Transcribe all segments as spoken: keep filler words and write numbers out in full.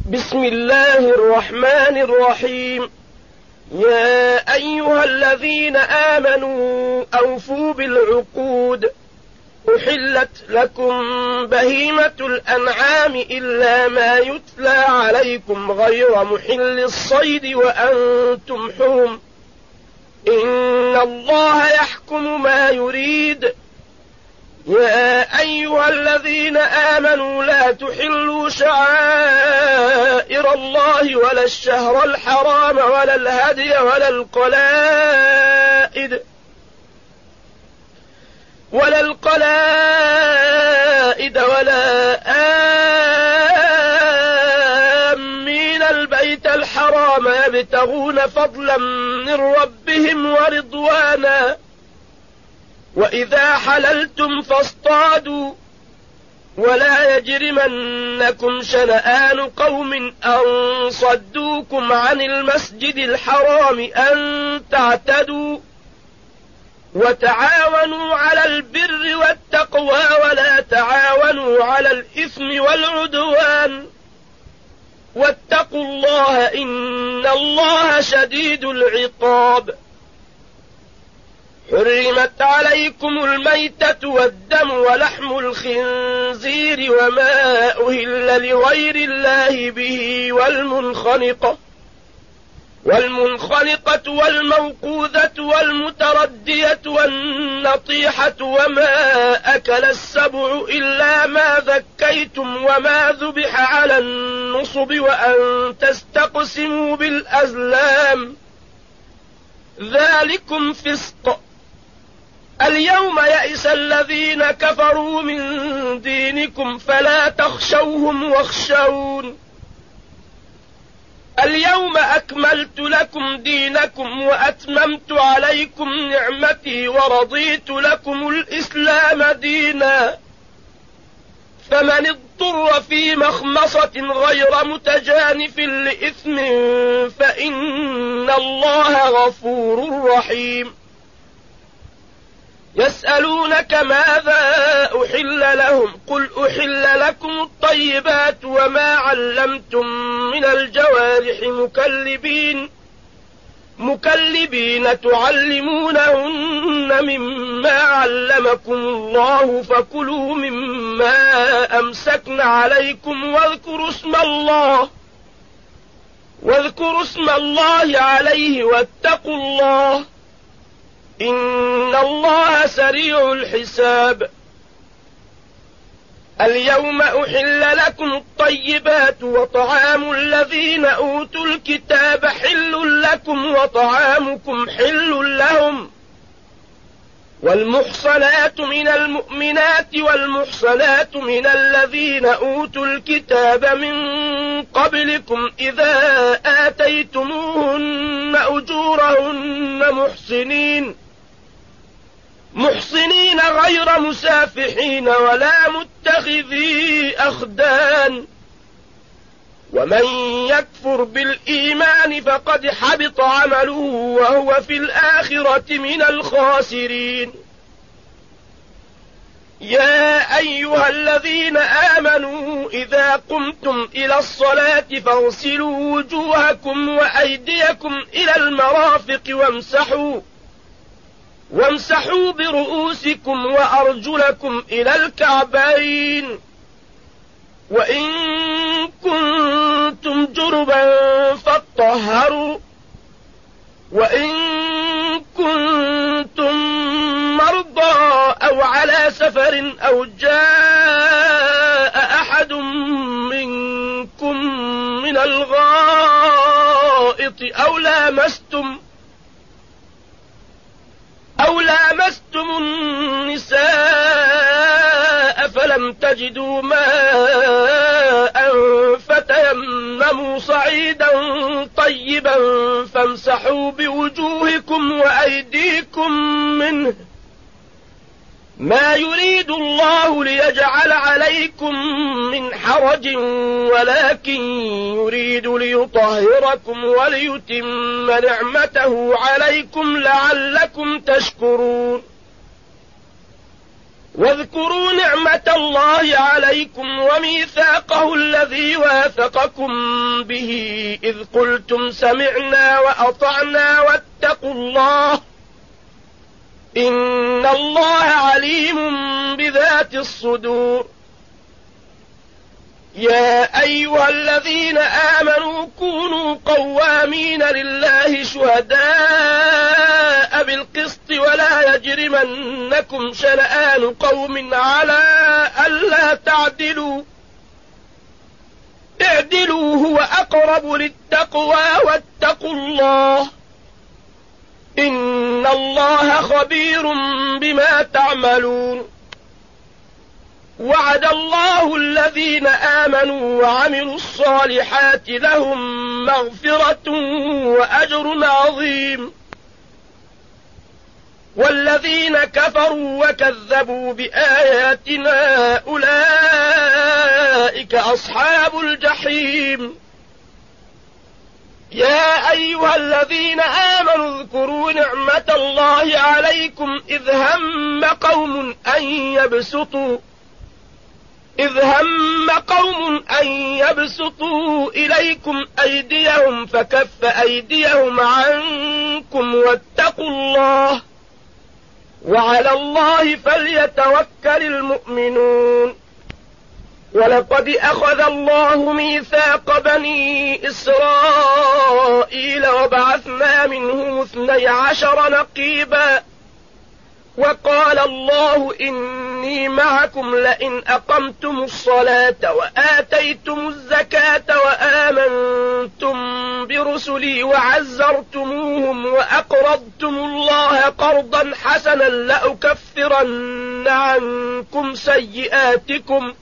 بسم الله الرحمن الرحيم. يا أيها الذين آمنوا أوفوا بالعقود، أحلت لكم بهيمة الأنعام إلا ما يتلى عليكم غير محل الصيد وأنتم حرم، إن الله يحكم ما يريد. يا أيها الذين آمنوا لا تحلوا شعائر الله ولا الشهر الحرام ولا الهدي ولا القلائد ولا القلائد ولا آمين البيت الحرام يبتغون فضلا من ربهم ورضوانا، وإذا حللتم فاصطادوا، ولا يجرمنكم شنآن قوم أن صدوكم عن المسجد الحرام أن تعتدوا، وتعاونوا على البر والتقوى ولا تعاونوا على الإثم والعدوان، واتقوا الله إن الله شديد العقاب. حرمت عليكم الميتة والدم ولحم الخنزير وما أهل لغير الله به والمنخنقة والمنخنقة والموقوذة والمتردية والنطيحة وما أكل السبع إلا ما ذكيتم وما ذبح على النصب وأن تستقسموا بالأزلام، ذلكم فسق. اليوم يئس الذين كفروا من دينكم فلا تخشوهم واخشون. اليوم أكملت لكم دينكم وأتممت عليكم نعمتي ورضيت لكم الإسلام دينا، فمن اضطر في مخمصة غير متجانف لإثم فإن الله غفور رحيم. يسألونك ماذا أحل لهم، قل أحل لكم الطيبات وما علمتم من الجوارح مكلبين مكلبين تعلمونهن مما علمكم الله، فكلوا مما أمسكن عليكم واذكروا اسم الله واذكروا اسم الله عليه واتقوا الله إن الله سريع الحساب. اليوم أحل لكم الطيبات وطعام الذين أوتوا الكتاب حل لكم وطعامكم حل لهم، والمحصنات من المؤمنات والمحصنات من الذين أوتوا الكتاب من قبلكم إذا آتيتموهن أجورهن محصنين محصنين غير مسافحين ولا متخذي أخدان، ومن يكفر بالإيمان فقد حبط عمله وهو في الآخرة من الخاسرين. يا أيها الذين آمنوا إذا قمتم إلى الصلاة فاغسلوا وجوهكم وأيديكم إلى المرافق وامسحوا وامسحوا برؤوسكم وأرجلكم إلى الكعبين، وإن كنتم جنبا فاطهروا، وإن كنتم مرضى أو على سفر أو جاء أحد منكم من الغائط أو لامستم أو لامستم النساء فلم تجدوا ماء فتيمموا صعيدا طيبا فامسحوا بوجوهكم وأيديكم منه، ما يريد الله ليجعل عليكم من حرج ولكن يريد ليطهركم وليتم نعمته عليكم لعلكم تشكرون. واذكروا نعمة الله عليكم وميثاقه الذي واثقكم به إذ قلتم سمعنا وأطعنا واتقوا الله إن الله عليم بذات الصدور. يا أيها الذين آمنوا كونوا قوامين لله شهداء بالقسط ولا يجرمنكم شنآن قوم على ألا تعدلوا اعدلوا هو أقرب للتقوى واتقوا الله إن الله خبير بما تعملون. وعد الله الذين آمنوا وعملوا الصالحات لهم مغفرة وأجر عظيم. والذين كفروا وكذبوا بآياتنا أولئك أصحاب الجحيم. يا أيها الذين آمنوا اذكروا نعمة الله عليكم إذ هم قوم أن يبسطوا إذ هم قوم أن يبسطوا إليكم أيديهم فكف أيديهم عنكم واتقوا الله وعلى الله فليتوكل المؤمنون. ولقد أخذ الله ميثاق بني إسرائيل وبعثنا منهم اثني عشر نقيبا وقال الله إني معكم لئن أقمتم الصلاة وآتيتم الزكاة وآمنتم برسلي وعزرتموهم وأقرضتم الله قرضا حسنا لأكفرن عنكم سيئاتكم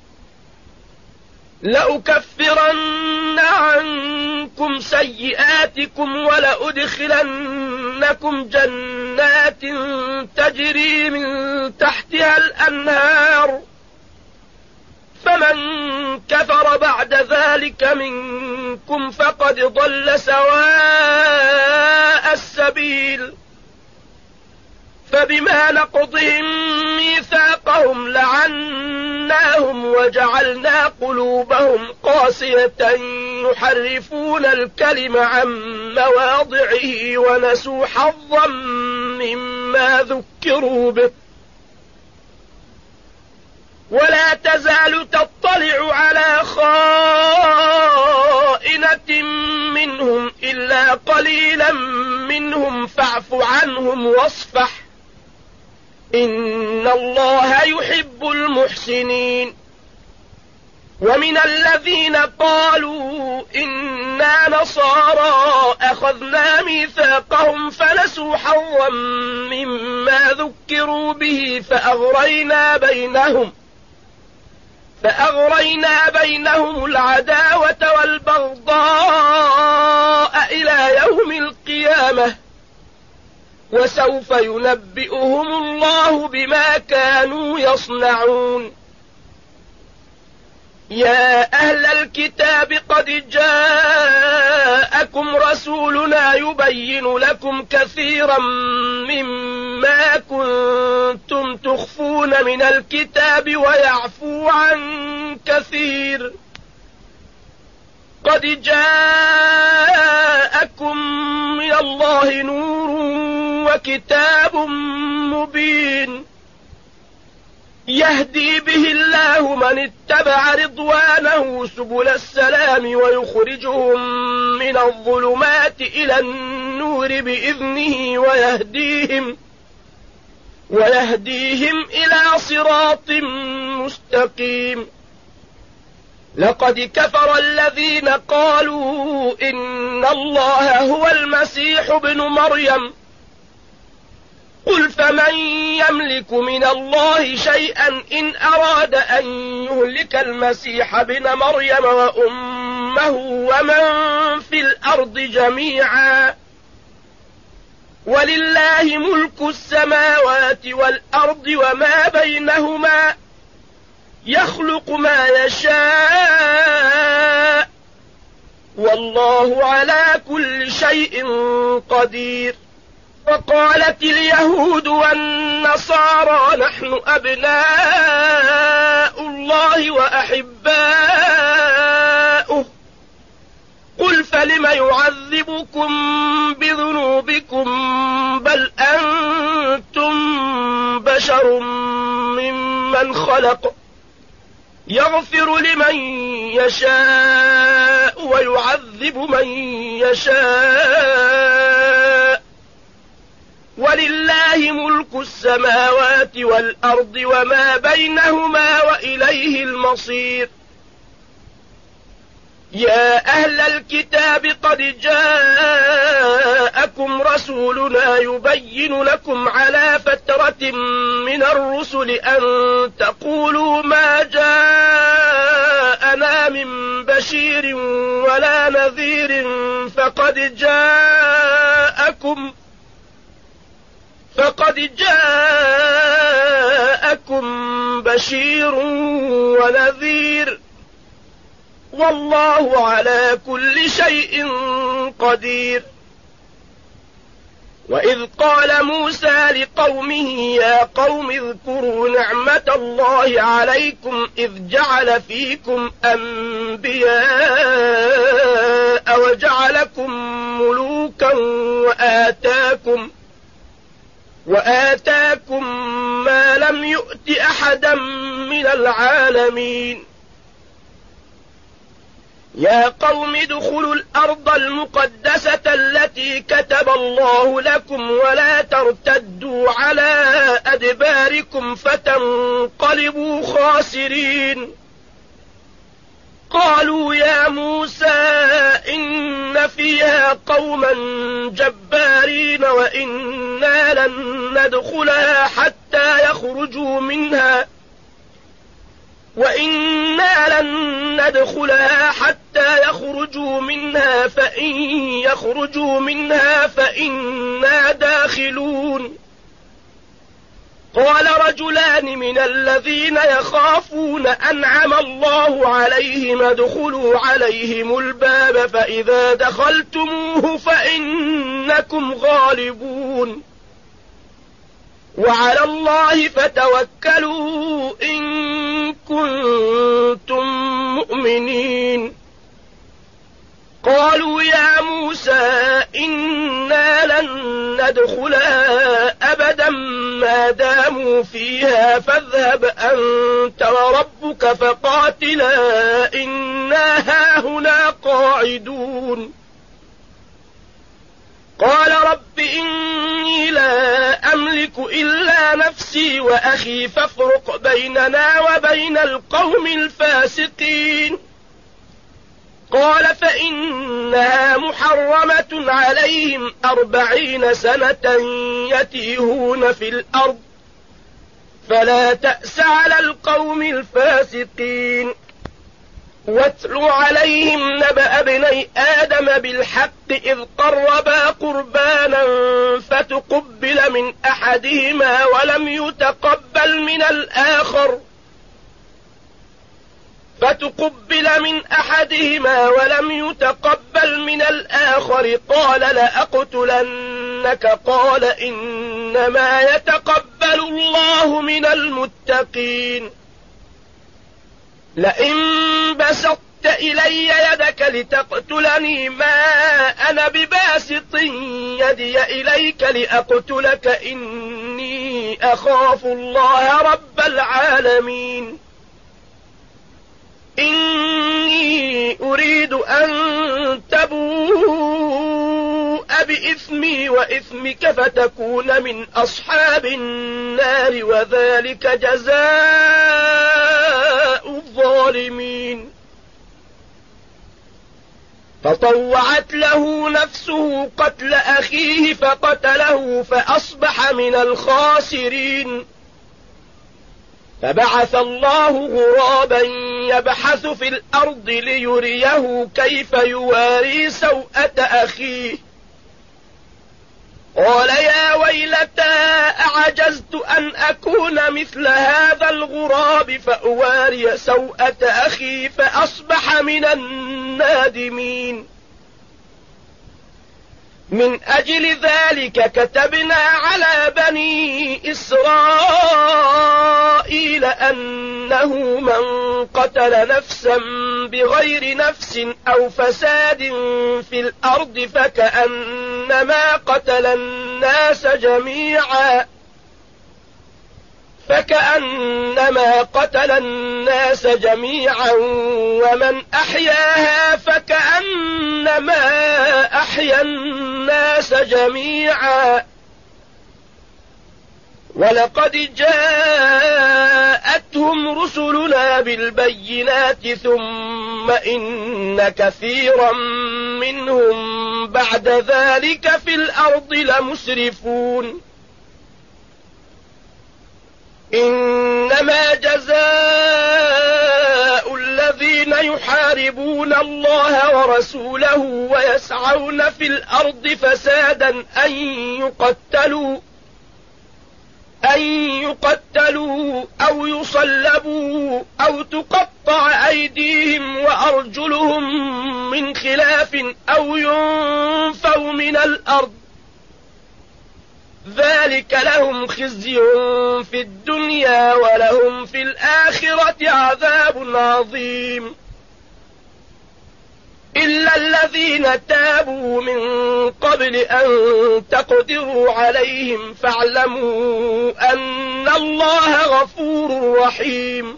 لأكفرن عنكم سيئاتكم ولأدخلنكم جنات تجري من تحتها الأنهار فمن كفر بعد ذلك منكم فقد ضل سواء السبيل. فبما نقضهم ميثاقهم لعناهم وجعلنا قلوبهم قاسية يحرفون الكلم عن مواضعه ونسوا حظا مما ذكروا به. ولا تزال تطلع على خائنة منهم إلا قليلا منهم فاعف عنهم واصفح إن الله يحب المحسنين. ومن الذين قالوا إنا نصارى أخذنا ميثاقهم فنسوا حظا مما ذكروا به فأغرينا بينهم فأغرينا بينهم العداوة والبغضاء إلى يوم القيامة وسوف ينبئهم الله بما كانوا يصنعون. يا أهل الكتاب قد جاءكم رسولنا يبين لكم كثيرا مما كنتم تخفون من الكتاب ويعفو عن كثير. قد جاءكم من الله نور وكتاب مبين يهدي به الله من اتبع رضوانه سبل السلام ويخرجهم من الظلمات إلى النور بإذنه ويهديهم ويهديهم إلى صراط مستقيم. لقد كفر الذين قالوا إن الله هو المسيح ابن مريم قل فمن يملك من الله شيئا إن أراد أن يهلك المسيح ابن مريم وأمه ومن في الأرض جميعا ولله ملك السماوات والأرض وما بينهما يخلق ما يشاء والله على كل شيء قدير. وقالت اليهود والنصارى نحن أبناء الله وأحباؤه قل فلم يعذبكم بذنوبكم بل أنتم بشر ممن خلق يغفر لمن يشاء ويعذب من يشاء ولله ملك السماوات والأرض وما بينهما وإليه المصير. يا أهل الكتاب قد جاءكم رسولنا يبين لكم على فترة من الرسل أن تقولوا ما جاءنا من بشير ولا نذير فقد جاءكم فقد جاءكم بشير ونذير والله على كل شيء قدير. وإذ قال موسى لقومه يا قوم اذكروا نعمة الله عليكم إذ جعل فيكم أنبياء وجعلكم ملوكا وآتاكم وآتاكم ما لم يؤت أحدا من العالمين. يا قوم ادخلوا الأرض المقدسة التي كتب الله لكم ولا ترتدوا على أدباركم فتنقلبوا خاسرين. قالوا يا موسى إن فيها قوما جبارين وإنا لن ندخلها حتى يخرجوا منها وإنا لن ندخلها حتى يخرجوا منها فإن يخرجوا منها فإنا داخلون. قال رجلان من الذين يخافون أنعم الله عليهم ادخلوا عليهم الباب فإذا دخلتموه فإنكم غالبون وعلى الله فتوكلوا إن كنتم مؤمنين. قالوا يا موسى إنا لن ندخلها أبدا ما داموا فيها فاذهب أنت وربك فقاتلا إنا هاهنا قاعدون. قال رب إني لا أملك إلا نفسي وأخي فافرق بيننا وبين القوم الفاسقين. قال فإنها محرمة عليهم أربعين سنة يتيهون في الأرض فلا تأس على القوم الفاسقين. واتل عليهم نبأ ابني آدم بالحق إذ قربا قربانا فتقبل من أحدهما ولم يتقبل من الآخر فتقبل من أحدهما ولم يتقبل من الآخر قال لأقتلنك قال إنما يتقبل الله من المتقين. لئن بسطت إلي يدك لتقتلني ما أنا بباسط يدي إليك لأقتلك إني أخاف الله رب العالمين. إني أريد أن تبوء بإثمي وإثمك فتكون من أصحاب النار وذلك جزاء الظالمين. فطوعت له نفسه قتل أخيه فقتله فأصبح من الخاسرين. فبعث الله غرابا يبحث في الأرض ليريه كيف يواري سوءة أخيه قال يا ويلتى أعجزت أن أكون مثل هذا الغراب فأواري سوءة أخي فأصبح من النادمين. من أجل ذلك كتبنا على بني إسرائيل أنه من قتل نفسا بغير نفس أو فساد في الأرض فكأنما قتل الناس جميعا فكأنما قتل الناس جميعا ومن أحياها فكأنما أحيا الناس جميعا ولقد جاءتهم رسلنا بالبينات ثم إن كثيرا منهم بعد ذلك في الأرض لمسرفون إنما جزاء الذين يحاربون الله ورسوله ويسعون في الأرض فسادا أن يقتلوا أن يقتلوا أو يصلبوا أو تقطع أيديهم وأرجلهم من خلاف أو ينفوا من الأرض ذلك لهم خزي في الدنيا ولهم في الآخرة عذاب عظيم إلا الذين تابوا من قبل أن تقدروا عليهم فاعلموا أن الله غفور رحيم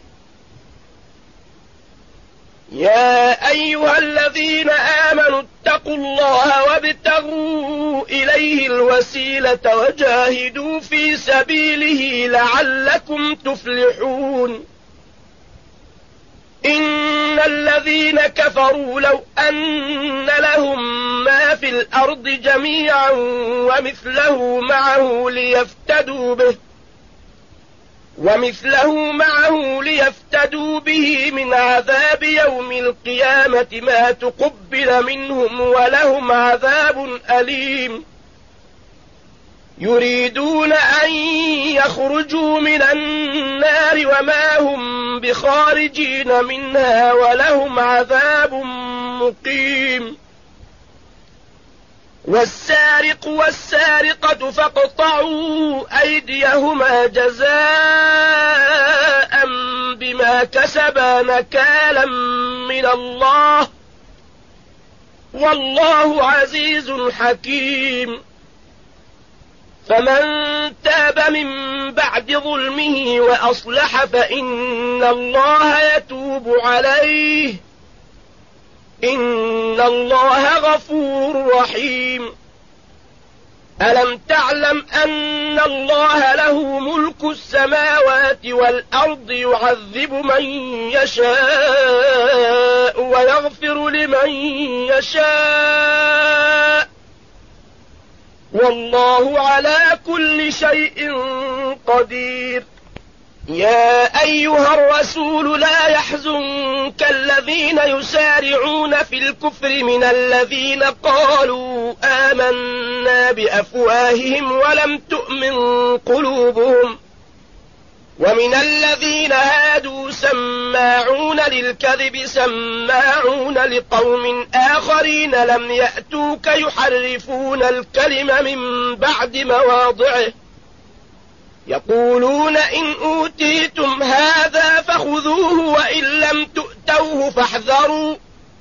يا أيها الذين آمنوا اتقوا الله وابتغوا إليه الوسيلة وجاهدوا في سبيله لعلكم تفلحون إن الذين كفروا لو أن لهم ما في الأرض جميعا ومثله معه ليفتدوا به ومثله معه ليفتدوا به من عذاب يوم القيامة ما تقبل منهم ولهم عذاب أليم يريدون أن يخرجوا من النار وما هم بخارجين منها ولهم عذاب مقيم والسارق والسارقة فاقطعوا أيديهما جزاء بما كسبا نكالا من الله والله عزيز حكيم فمن تاب من بعد ظلمه وأصلح فإن الله يتوب عليه إن الله غفور رحيم ألم تعلم أن الله له ملك السماوات والأرض يعذب من يشاء ويغفر لمن يشاء والله على كل شيء قدير يا أيها الرسول لا يحزنك الذين يسارعون في الكفر من الذين قالوا آمنا بأفواههم ولم تؤمن قلوبهم ومن الذين هادوا سماعون للكذب سماعون لقوم آخرين لم يأتوك يحرفون الكلم من بعد مواضعه يقولون إن أوتيتم هذا فخذوه وإن لم تؤتوه فاحذروا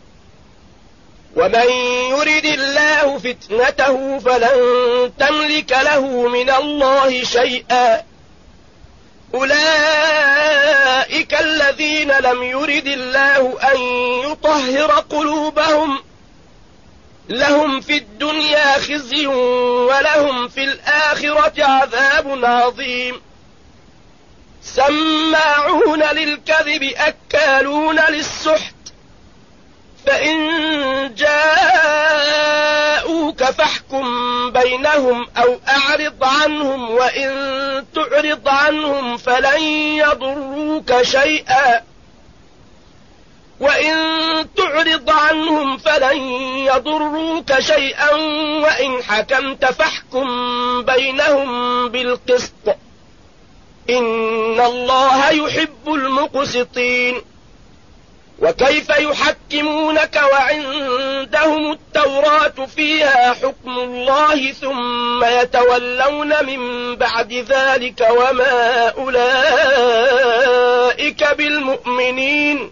ومن يرد الله فتنته فلن تملك له من الله شيئا أولئك الذين لم يرد الله أن يطهر قلوبهم لهم في الدنيا خزي ولهم في الآخرة عذاب عظيم سماعون للكذب أكالون للسحت فإن جاءوك فاحكم بينهم أو أعرض عنهم وإن تعرض عنهم فلن يضروك شيئا وإن تعرض عنهم فلن يضروك شيئا وإن حكمت فاحكم بينهم بالقسط إن الله يحب المقسطين وكيف يحكمونك وعند عندهم التوراة فيها حكم الله ثم يتولون من بعد ذلك وما أولئك بالمؤمنين.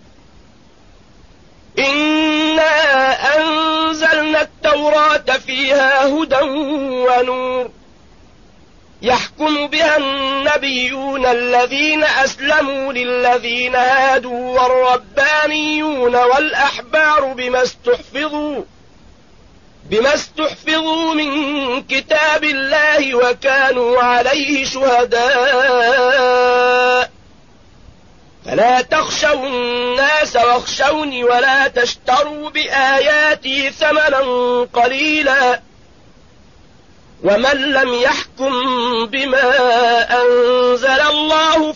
إنا أنزلنا التوراة فيها هدى ونور يحكم بها النبيون الذين أسلموا للذين هادوا والربانيون والأحبار بما استحفظوا بما استحفظوا من كتاب الله وكانوا عليه شهداء فلا تخشوا الناس واخشوني ولا تشتروا بآياتي ثمنا قليلا ومن لم يحكم بما أنزل الله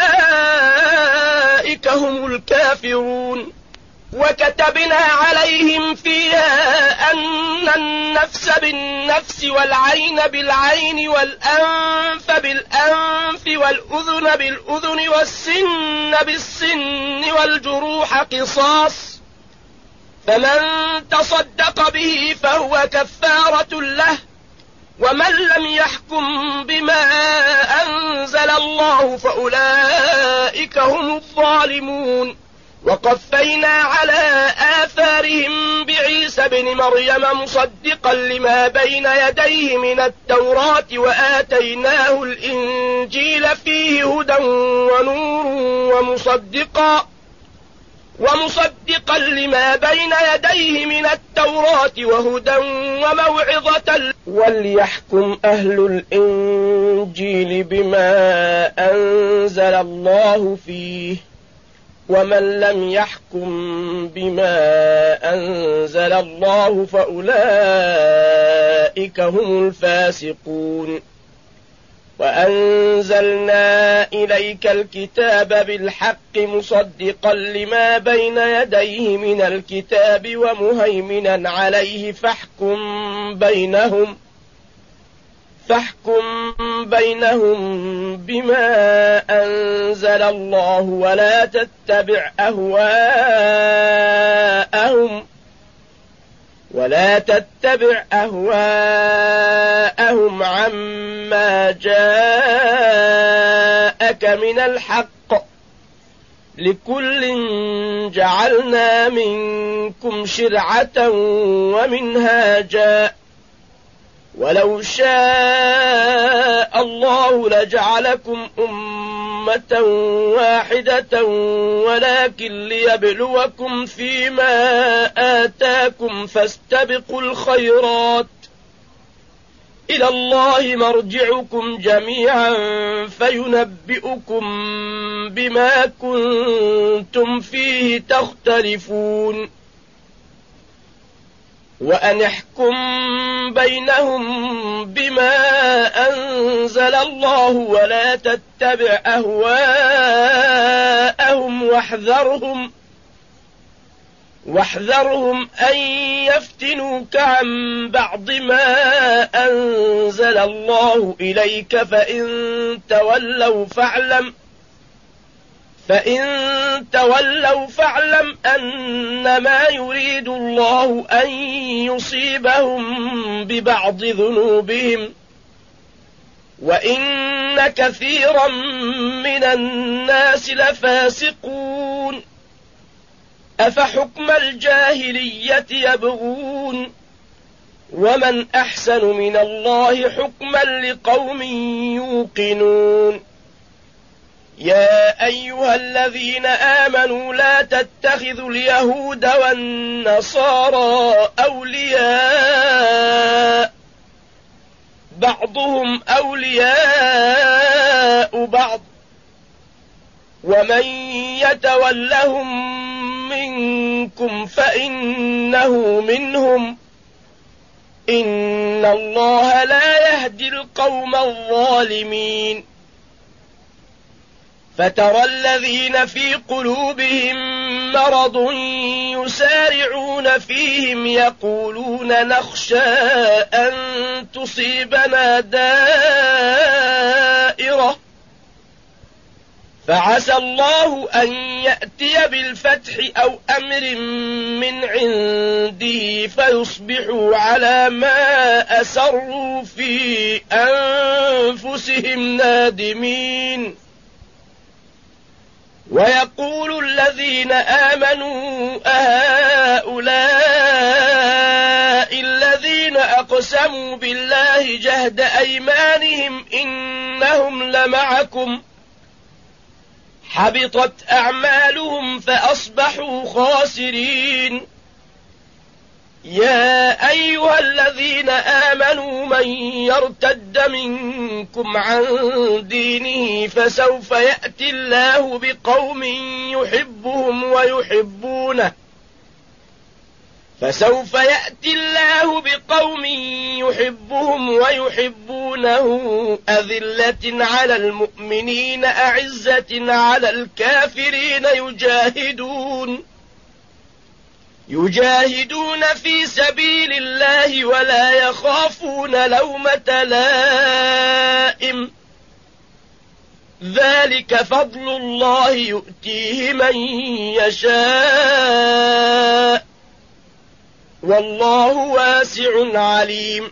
فأولئك هم الكافرون. وكتبنا عليهم فيها أن النفس بالنفس والعين بالعين والأنف بالأنف والأذن بالأذن والسن بالسن والجروح قصاص فمن تصدق به فهو كفارة له ومن لم يحكم بما أنزل الله فأولئك هم الظالمون. وقفينا على آثارهم بعيسى بن مريم مصدقا لما بين يديه من التوراة وآتيناه الإنجيل فيه هدى ونور ومصدقا ومصدقا لما بين يديه من التوراة وهدى وموعظة. وليحكم أهل الإنجيل بما أنزل الله فيه ومن لم يحكم بما أنزل الله فأولئك هم الفاسقون. وأنزلنا إليك الكتاب بالحق مصدقا لما بين يديه من الكتاب ومهيمنا عليه فاحكم بينهم فاحكم بينهم بما أنزل الله ولا تتبع أهواءهم ولا تتبع أهواءهم عما جاءك من الحق لكل جعلنا منكم شرعة ومنهاجا ولو شاء الله لجعلكم أمة واحدة ولكن ليبلوكم فيما آتاكم فاستبقوا الخيرات إلى الله مرجعكم جميعا فينبئكم بما كنتم فيه تختلفون. وأن احكم بينهم بما أنزل الله ولا تتبع أهواءهم واحذرهم واحذرهم أن يفتنوك عن بعض ما أنزل الله إليك فإن تولوا فاعلم فإن تولوا فاعلم أنما يريد الله أن يصيبهم ببعض ذنوبهم وإن كثيرا من الناس لفاسقون. أفحكم الجاهلية يبغون ومن أحسن من الله حكما لقوم يوقنون. يا أيها الذين آمنوا لا تتخذوا اليهود والنصارى أولياء بعضهم أولياء بعض ومن يتولهم منكم فإنه منهم إن الله لا يهدي القوم الظالمين. فترى الذين في قلوبهم مرض يسارعون فيهم يقولون نخشى أن تصيبنا دائرة فعسى الله أن يأتي بالفتح أو أمر من عنده فيصبحوا على ما أسروا في أنفسهم نادمين. ويقول الذين آمنوا أهؤلاء الذين أقسموا بالله جهد أيمانهم إنهم لمعكم حبطت أعمالهم فأصبحوا خاسرين. يا أيها الذين آمنوا من يرتد منكم عن دينه فسوف يأتي الله بقوم يحبهم ويحبونه فسوف يأتي الله بقوم يحبهم ويحبونه أذلة على المؤمنين أعزة على الكافرين يجاهدون يجاهدون في سبيل الله ولا يخافون لومة لائم ذلك فضل الله يؤتيه من يشاء والله واسع عليم.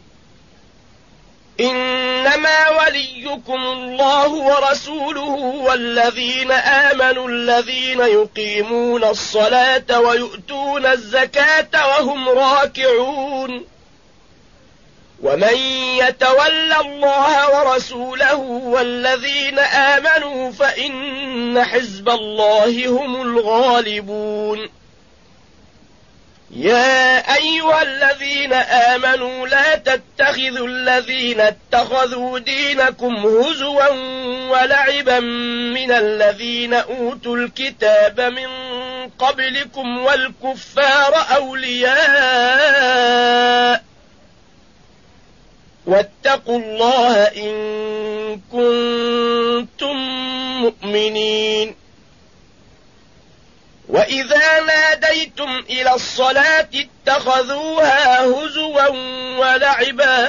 إنما وليكم الله ورسوله والذين آمنوا الذين يقيمون الصلاة ويؤتون الزكاة وهم راكعون. ومن يتول الله ورسوله والذين آمنوا فإن حزب الله هم الغالبون. يا أيها الذين آمنوا لا تتخذوا الذين اتخذوا دينكم هزوا ولعبا من الذين أوتوا الكتاب من قبلكم والكفار أولياء واتقوا الله إن كنتم مؤمنين. وإذا ناديتم إلى الصلاة اتخذوها هزوا ولعبا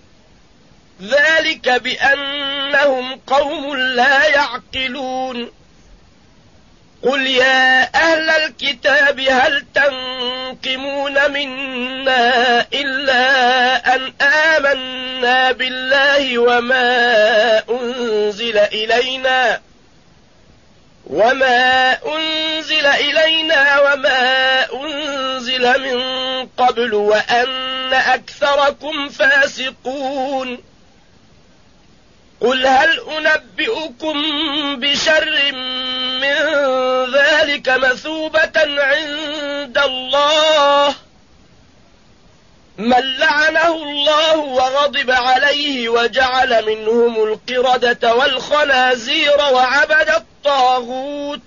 ذلك بأنهم قوم لا يعقلون. قل يا أهل الكتاب هل تنقمون منا إلا أن آمنا بالله وما أنزل إلينا وما أنزل إلينا وما أنزل من قبل وأن أكثركم فاسقون. قل هل أنبئكم بشر من ذلك مثوبة عند الله من لعنه الله وغضب عليه وجعل منهم القردة والخنازير وعبد الطاغوت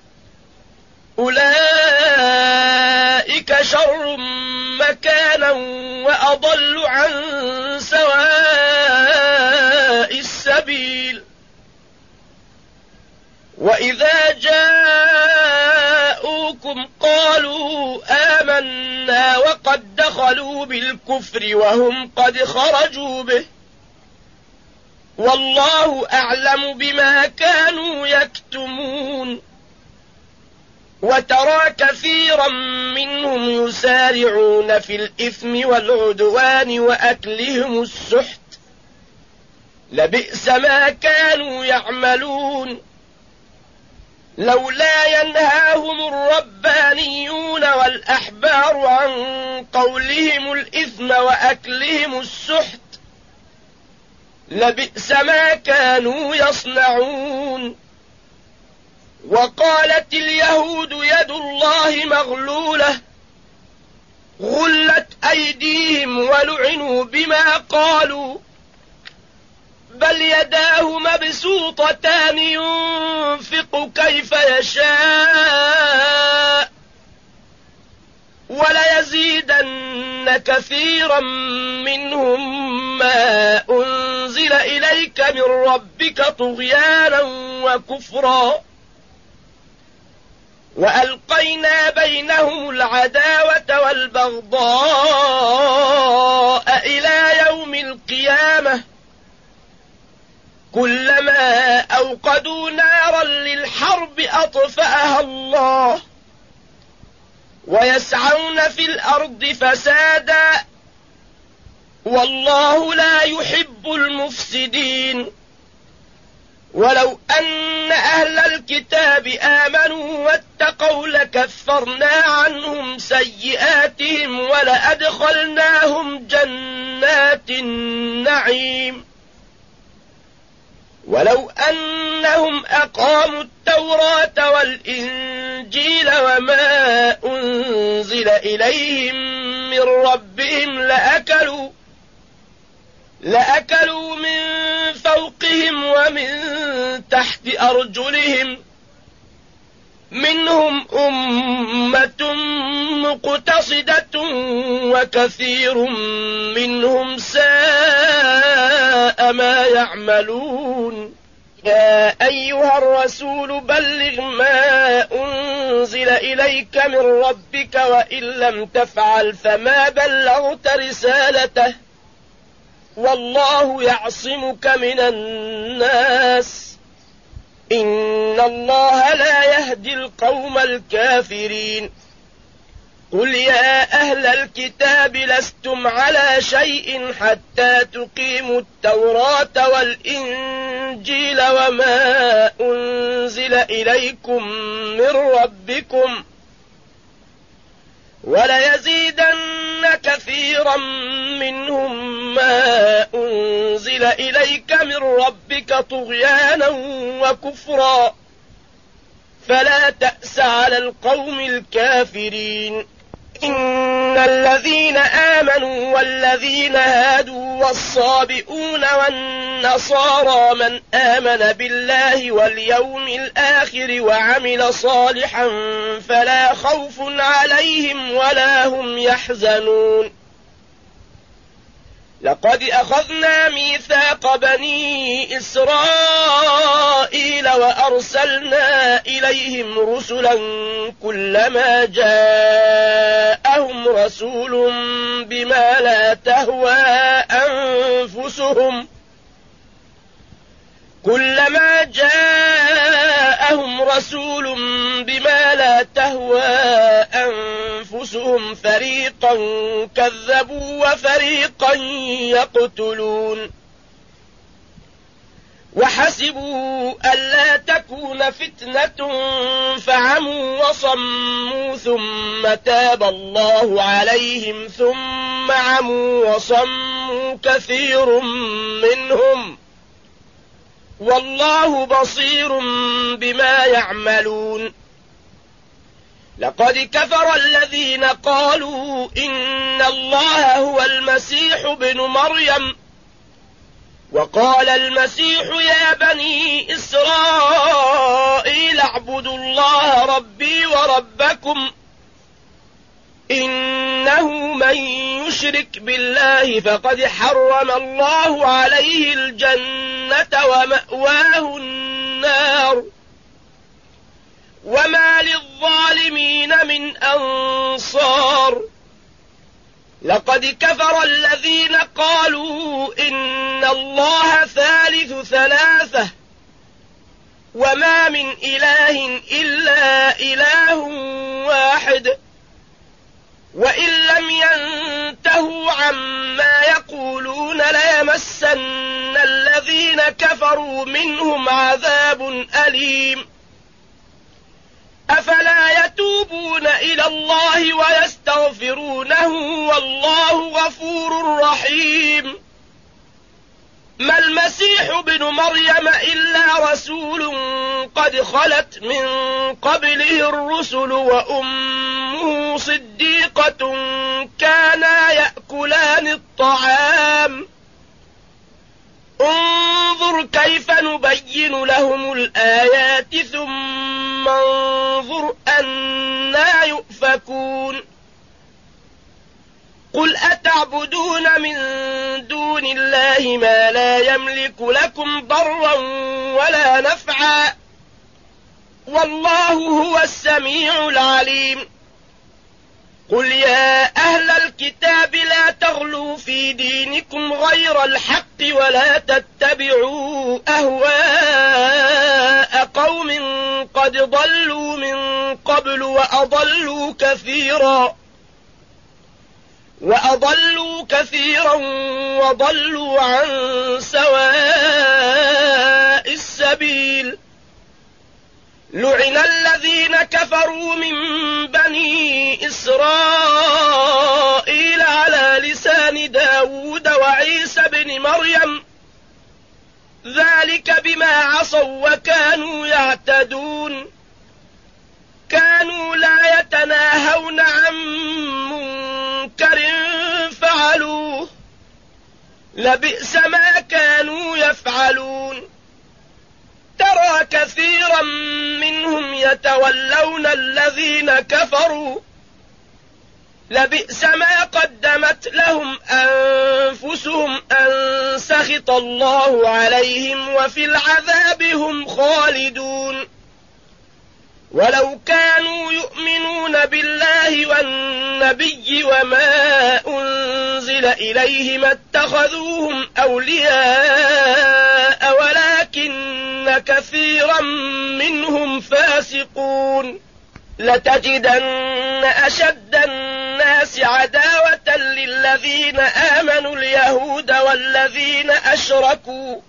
أولئك شر مكانا وأضل عن سواء السبيل. وإذا جاءوكم قالوا آمنا وقد دخلوا بالكفر وهم قد خرجوا به والله أعلم بما كانوا يكتمون. وترى كثيرا منهم يسارعون في الإثم والعدوان وأكلهم السحت لبئس ما كانوا يعملون. لولا ينهاهم الربانيون والأحبار عن قولهم الإثم وأكلهم السحت لبئس ما كانوا يصنعون. وقالت اليهود يد الله مغلولة غلت أيديهم ولعنوا بما قالوا بل يداه مبسوطتان ينفق كيف يشاء وليزيدن كثيرا منهم ما أنزل إليك من ربك طغيانا وكفرا وألقينا بينهم العداوة والبغضاء إلى يوم القيامة كلما أوقدوا نارا للحرب أطفأها الله ويسعون في الأرض فسادا والله لا يحب المفسدين. ولو أن أهل الكتاب آمنوا واتقوا لكفرنا عنهم سيئاتهم ولأدخلناهم جنات النعيم. ولو أنهم أقاموا التوراة والإنجيل وما أنزل إليهم من ربهم لأكلوا لأكلوا من فوقهم ومن تحت أرجلهم منهم أمة مقتصدة وكثير منهم ساء ما يعملون. يا أيها الرسول بلغ ما أنزل إليك من ربك وإن لم تفعل فما بلغت رسالته والله يعصمك من الناس إن الله لا يهدي القوم الكافرين. قل يا أهل الكتاب لستم على شيء حتى تقيموا التوراة والإنجيل وما أنزل إليكم من ربكم وليزيدن كثيرا منهم ما أنزل إليك من ربك طغيانا وكفرا فلا تأس على القوم الكافرين. إن الذين آمنوا والذين هادوا والصابئون والنصارى من آمن بالله واليوم الآخر وعمل صالحا فلا خوف عليهم ولا هم يحزنون. لقد أخذنا ميثاق بني إسرائيل وأرسلنا إليهم رسلا كلما جاءهم رسول بما لا تهوى أنفسهم كلما جاءهم رسول بما لا تهوى أنفسهم فريقا كذبوا وفريقا يقتلون. وحسبوا ألا تكون فتنة فعموا وصموا ثم تاب الله عليهم ثم عموا وصموا كثير منهم والله بصير بما يعملون. لقد كفر الذين قالوا إن الله هو المسيح ابن مريم وقال المسيح يا بني إسرائيل اعبدوا الله ربي وربكم إنه من يشرك بالله فقد حرم الله عليه الجنة ومأواه النار وما للظالمين من أنصار. لقد كفر الذين قالوا إن الله ثالث ثلاثة وما من إله إلا إله واحد وإن لم ينتهوا عما يقولون ليمسن الذين كفروا منهم عذاب أليم. أفلا يتوبون إلى الله ويستغفرونه والله غفور رحيم. ما المسيح ابن مريم إلا رسول قد خلت من قبله الرسل وأمه صديقة كانا يأكلان الطعام انظر كيف نبين لهم الآيات ثم انظر أنى يؤفكون. قل أتعبدون من دون الله ما لا يملك لكم ضرا ولا نفعا والله هو السميع العليم. قل يا أهل الكتاب لا تغلوا في دينكم غير الحق ولا تتبعوا أهواء قوم قد ضلوا من قبل وأضلوا كثيرا وأضلوا كثيرا وضلوا عن سواء السبيل لعن الذين كفروا من بني إسرائيل على لسان داود وعيسى بن مريم ذلك بما عصوا وكانوا يعتدون كانوا لا يتناهون عن منكر فعلوه لبئس ما كانوا يفعلون ترى كثيرا منهم يتولون الذين كفروا لبئس ما قدمت لهم أنفسهم أن سخط الله عليهم وفي العذاب هم خالدون ولو كانوا يؤمنون بالله والنبي وما أنزل إليه ما اتخذوهم أولياء ولكن كثيرا منهم فاسقون لتجدن أشد الناس عداوة للذين آمنوا اليهود والذين أشركوا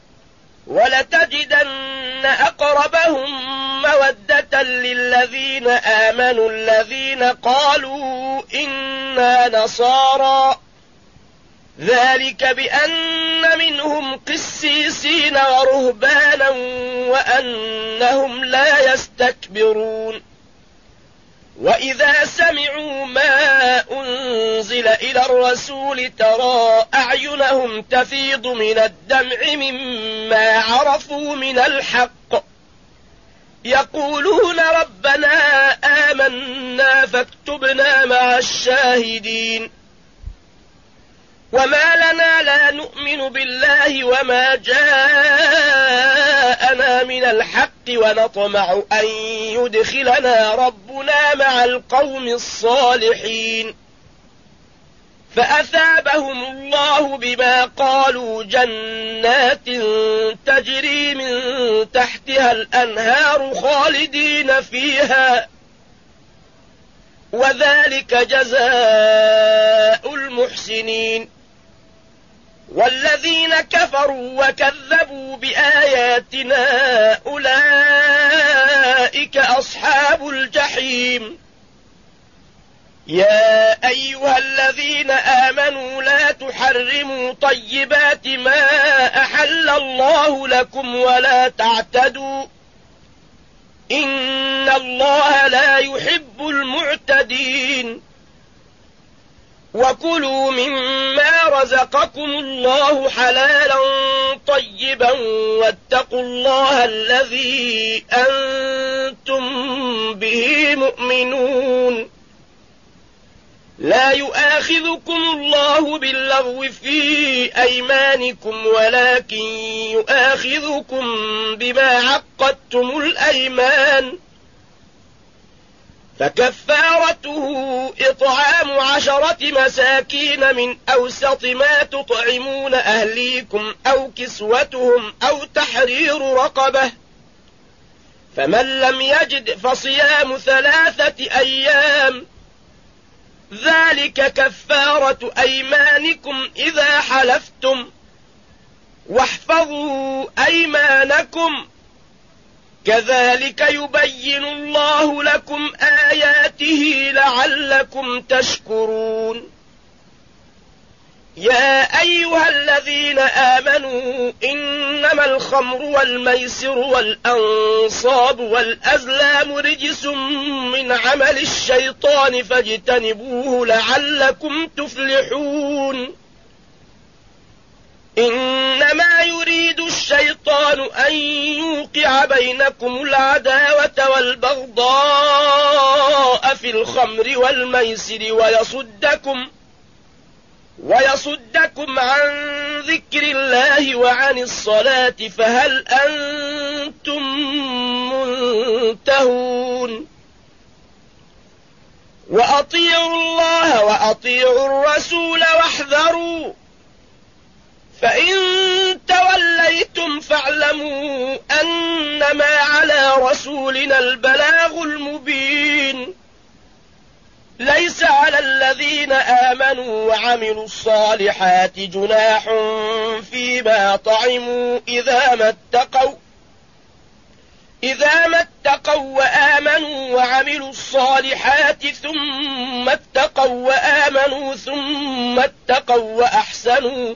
ولتجدن أقربهم مودة للذين آمنوا الذين قالوا إنا نصارى ذلك بأن منهم قسيسين ورهبانا وأنهم لا يستكبرون وإذا سمعوا ما أنزل إلى الرسول ترى أعينهم تفيض من الدمع مما عرفوا من الحق يقولون ربنا آمنا فاكتبنا مع الشاهدين وما لنا لا نؤمن بالله وما جاءنا من الحق ونطمع أن يدخلنا ربنا مع القوم الصالحين فأثابهم الله بما قالوا جنات تجري من تحتها الأنهار خالدين فيها وذلك جزاء المحسنين والذين كفروا وكذبوا بآياتنا أولئك أصحاب الجحيم يا أيها الذين آمنوا لا تحرموا طيبات ما أحل الله لكم ولا تعتدوا إن الله لا يحب المعتدين وكلوا مما رزقكم الله حلالا طيبا واتقوا الله الذي أنتم به مؤمنون لا يؤاخذكم الله باللغو في أيمانكم ولكن يؤاخذكم بما عقدتم الأيمان فكفارته إطعام عشرة مساكين من أوسط ما تطعمون أهليكم أو كسوتهم أو تحرير رقبة فمن لم يجد فصيام ثلاثة أيام ذلك كفارة أيمانكم إذا حلفتم واحفظوا أيمانكم كذلك يبين الله لكم آياته لعلكم تشكرون يا أيها الذين آمنوا إنما الخمر والميسر والأنصاب والأزلام رجس من عمل الشيطان فاجتنبوه لعلكم تفلحون إنما يريد الشيطان أن يوقع بينكم العداوة والبغضاء في الخمر والميسر ويصدكم ويصدكم عن ذكر الله وعن الصلاة فهل أنتم منتهون وأطيعوا الله وأطيعوا الرسول واحذروا فإن توليتم فاعلموا ليعلموا أنما على رسولنا البلاغ المبين ليس على الذين آمنوا وعملوا الصالحات جناح فيما طعموا إذا ما اتقوا إذا ما اتقوا وآمنوا وعملوا الصالحات ثم اتقوا وآمنوا ثم اتقوا وأحسنوا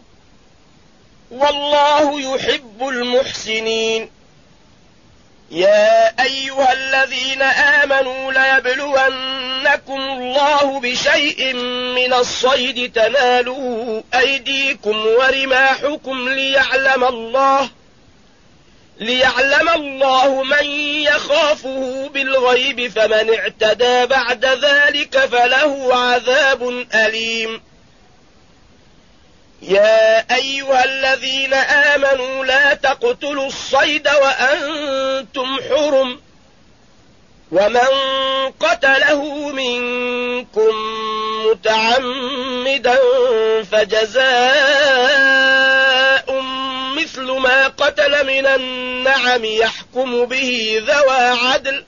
والله يحب المحسنين. يا أيها الذين آمنوا ليبلونكم الله بشيء من الصيد تناله أيديكم ورماحكم ليعلم الله ليعلم الله من يخافه بالغيب فمن اعتدى بعد ذلك فله عذاب أليم. يا أيها الذين آمنوا لا تقتلوا الصيد وأنتم حرم ومن قتله منكم متعمدا فجزاء مثل ما قتل من النعم يحكم به ذوى عدل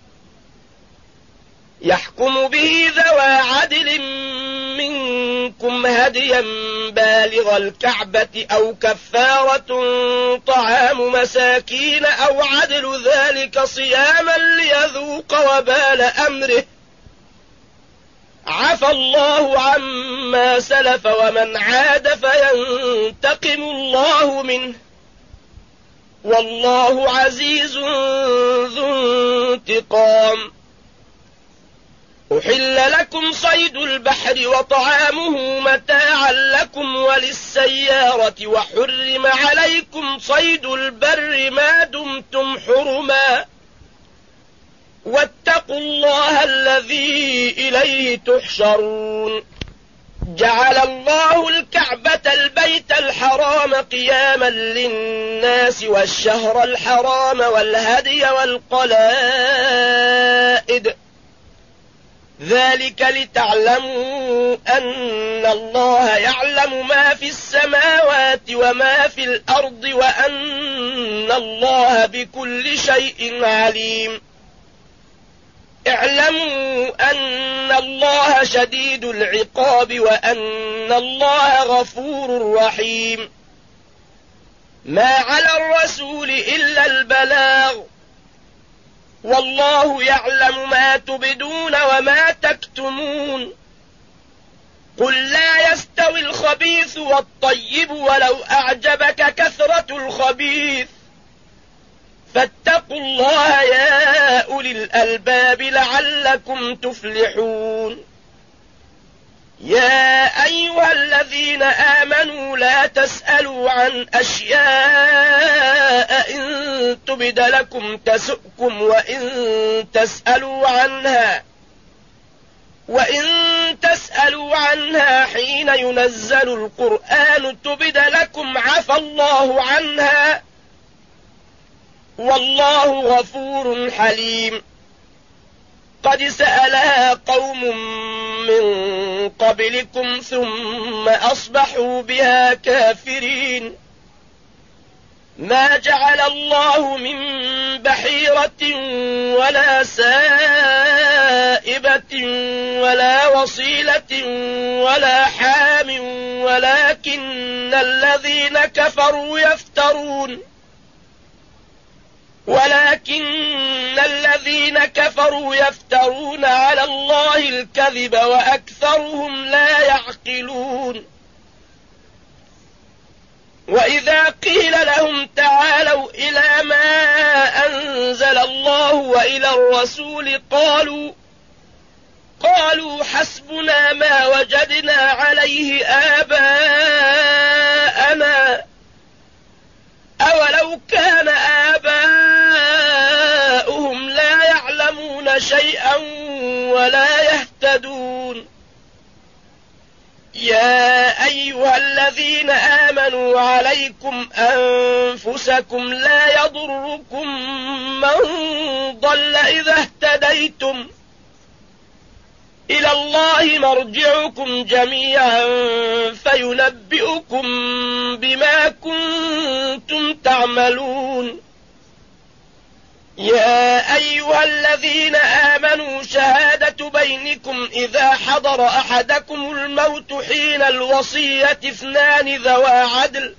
يحكم به ذوى عدل منكم هديا بالغ الكعبة أو كفارة طعام مساكين أو عدل ذلك صياما ليذوق وبال أمره عفى الله عما سلف ومن عاد فينتقم الله منه والله عزيز ذو انتقام. أحل لكم صيد البحر وطعامه متاعا لكم وللسيارة وحرم عليكم صيد البر ما دمتم حرما واتقوا الله الذي إليه تحشرون. جعل الله الكعبة البيت الحرام قياما للناس والشهر الحرام والهدي والقلائد ذلك لتعلموا أن الله يعلم ما في السماوات وما في الأرض وأن الله بكل شيء عليم. اعلموا أن الله شديد العقاب وأن الله غفور رحيم. ما على الرسول إلا البلاغ والله يعلم ما تبدون وما تكتمون. قل لا يستوي الخبيث والطيب ولو أعجبك كثرة الخبيث فاتقوا الله يا أولي الألباب لعلكم تفلحون. يا أيها الذين آمنوا لا تسألوا عن أشياء إن تبد لكم تسؤكم وإن تسألوا عنها وإن تسألوا عنها حين ينزل القرآن تبد لكم عفى الله عنها والله غفور حليم. قد سألها قوم من قبلكم ثم أصبحوا بها كافرين. ما جعل الله من بحيرة ولا سائبة ولا وصيلة ولا حام ولكن الذين كفروا يفترون ولكن الذين كفروا يفترون على الله الكذب وأكثرهم لا يعقلون. وإذا قيل لهم تعالوا إلى ما أنزل الله وإلى الرسول قالوا قالوا حسبنا ما وجدنا عليه آباءنا أولو كان آباؤهم لا يعلمون شيئا ولا يهتدون. يا أيها الذين آمنوا عليكم أنفسكم لا يضركم من ضل إذا اهتديتم إلى الله مرجعكم جميعا فينبئكم بما كنتم تعملون. يا أيها الذين آمنوا شهادة بينكم إذا حضر أحدكم الموت حين الوصية اثنان ذوى عدل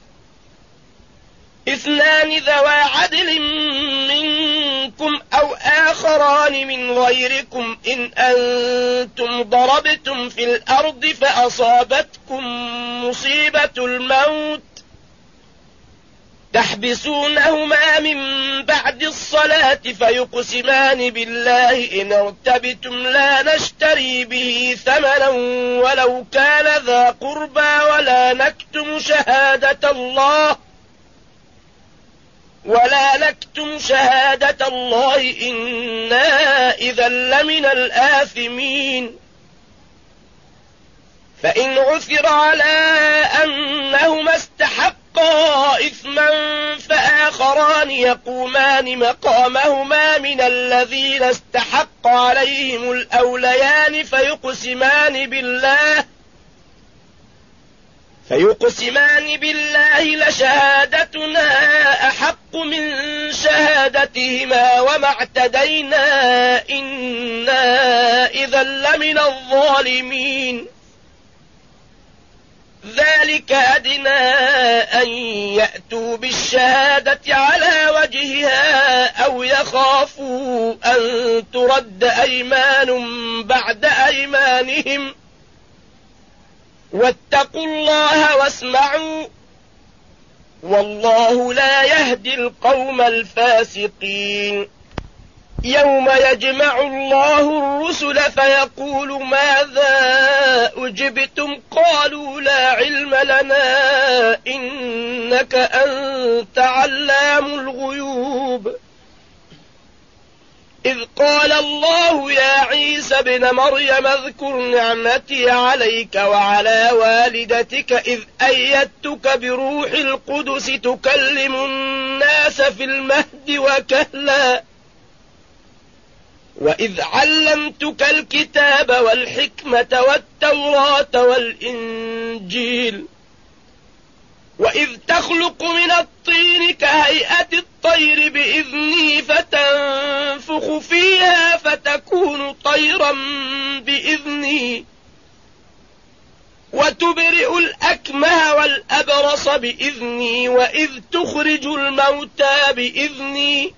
اثنان ذوى عدل منكم أو آخران من غيركم إن أنتم ضربتم في الأرض فأصابتكم مصيبة الموت تحبسونهما من بعد الصلاة فيقسمان بالله إن ارتبتم لا نشتري به ثمنا ولو كان ذا قربى ولا نكتم شهادة الله ولا نكتم شهادة الله إنا إذا لمن الآثمين. فإن عثر على أنهما استحقا إثما فآخران يقومان مقامهما من الذين استحق عليهم الأوليان فيقسمان بالله فيقسمان بالله لشهادتنا أحق من شهادتهما وما اعتدينا إنا إذا لمن الظالمين. ذلك أدنى أن يأتوا بالشهادة على وجهها أو يخافوا أن ترد أيمان بعد أيمانهم واتقوا الله واسمعوا والله لا يهدي القوم الفاسقين. يوم يجمع الله الرسل فيقول ماذا أجبتم قالوا لا علم لنا إنك أنت علام الغيوب. إذ قال الله يا عيسى ابن مريم اذكر نعمتي عليك وعلى والدتك إذ أيدتك بروح القدس تكلم الناس في المهد وكهلا وإذ علمتك الكتاب والحكمة والتوراة والإنجيل وإذ تخلق من الطين كهيئة الطير بإذني فتنفخ فيها فتكون طيرا بإذني وتبرئ الأكمه والأبرص بإذني وإذ تخرج الموتى بإذني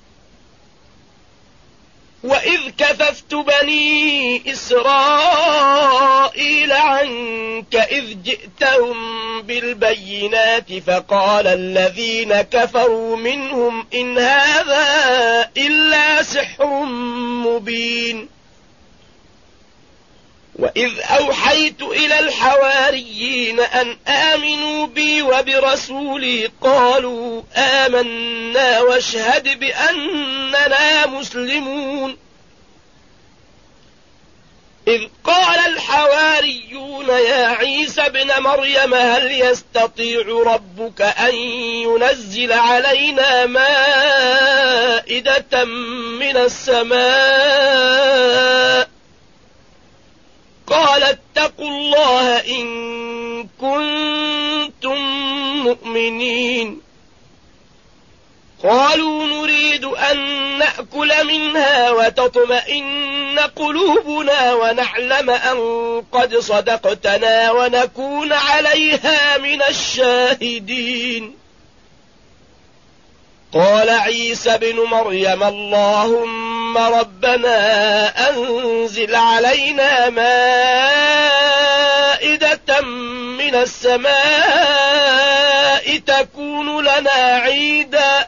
وإذ كففت بني إسرائيل عنك إذ جئتهم بالبينات فقال الذين كفروا منهم إن هذا إلا سحر مبين. وإذ أوحيت إلى الحواريين أن آمنوا بي وبرسولي قالوا آمنا واشهد بأننا مسلمون. إذ قال الحواريون يا عيسى ابن مريم هل يستطيع ربك أن ينزل علينا مائدة من السماء قال اتقوا الله إن كنتم مؤمنين. قالوا نريد أن نأكل منها وتطمئن قلوبنا ونعلم أن قد صدقتنا ونكون عليها من الشاهدين. قال عيسى بن مريم اللهم ربنا أنزل علينا مائدة من السماء تكون لنا عيدا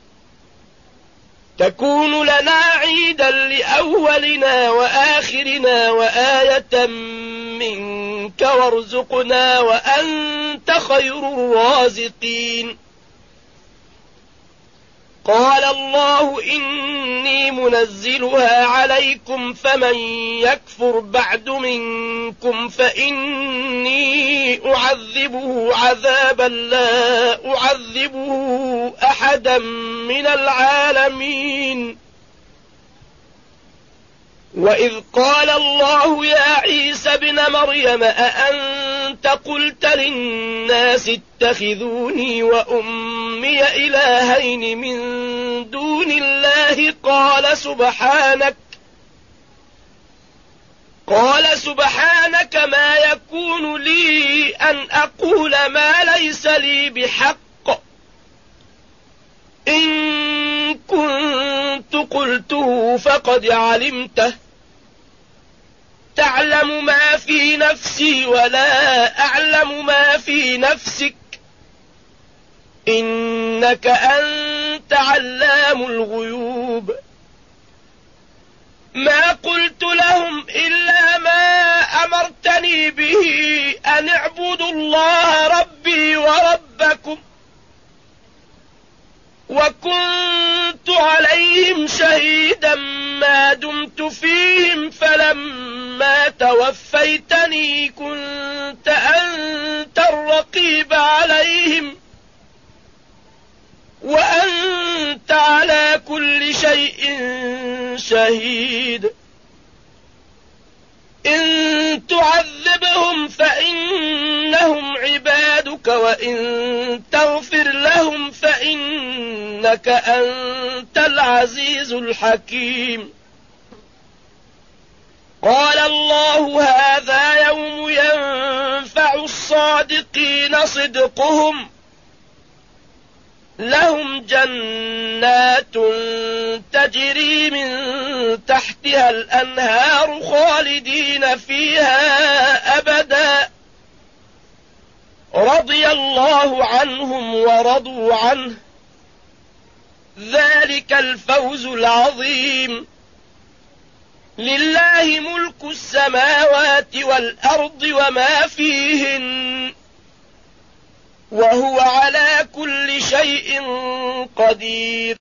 تكون لنا عيدا لأولنا وآخرنا وآية منك وارزقنا وأنت خير الرازقين. قال الله إني منزلها عليكم فمن يكفر بعد منكم فإني أعذبه عذابا لا أعذبه أحدا من العالمين. وإذ قال الله يا عيسى ابن مريم أأنت قلت للناس اتخذوني وأمي إلهين من دون الله قال سبحانك قال سبحانك ما يكون لي أن أقول ما ليس لي بحق إن كنت قلته فقد علمته تعلم ما في نفسي ولا أعلم ما في نفسك إنك أنت علام الغيوب ما قلت لهم إلا ما أمرتني به أن اعبدوا الله ربي وربكم وكنت عليهم شهيدا ما دمت فيهم فلما توفيتني كنت أنت الرقيب عليهم وأنت على كل شيء شهيد إن تعذبهم فإنهم عبادك وإن تغفر لهم فإنك أنت العزيز الحكيم قال الله هذا يوم ينفع الصادقين صدقهم لهم جنات تجري من تحتها الأنهار خالدين فيها أبدا رضي الله عنهم ورضوا عنه ذلك الفوز العظيم لله ملك السماوات والأرض وما فيهن وهو على كل شيء قدير